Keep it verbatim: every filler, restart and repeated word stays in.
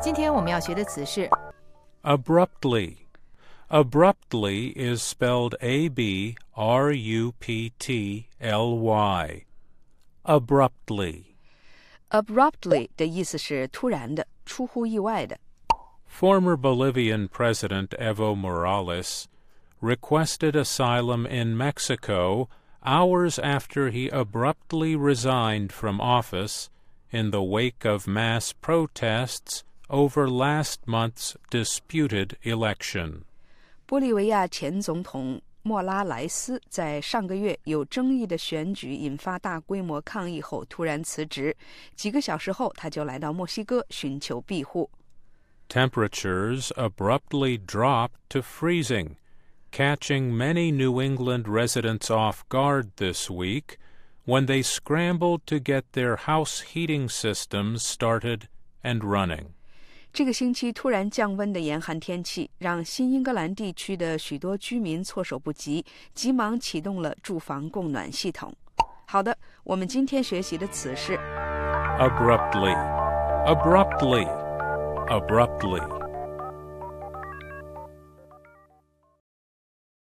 今天我们要学的词是 abruptly. Abruptly is spelled A B R U P T L Y. Abruptly. abruptly 的意思是突然的，出乎意外的。 Former Bolivian President Evo Morales requested asylum in Mexico hours after he abruptly resigned from office in the wake of mass protests over last month's disputed election. 玻利维亚前总统莫拉莱斯在上个月有争议的选举引发大规模抗议后突然辞职，几个小时后他就来到墨西哥寻求庇护。 Temperatures abruptly dropped to freezing, catching many New England residents off guard this week when they scrambled to get their house heating systems started and running. 这个星期突然降温的严寒天气让新英格兰地区的许多居民措手不及，急忙启动了住房供暖系统。好的，我们今天学习的词是 Abruptly. Abruptly. Abruptly.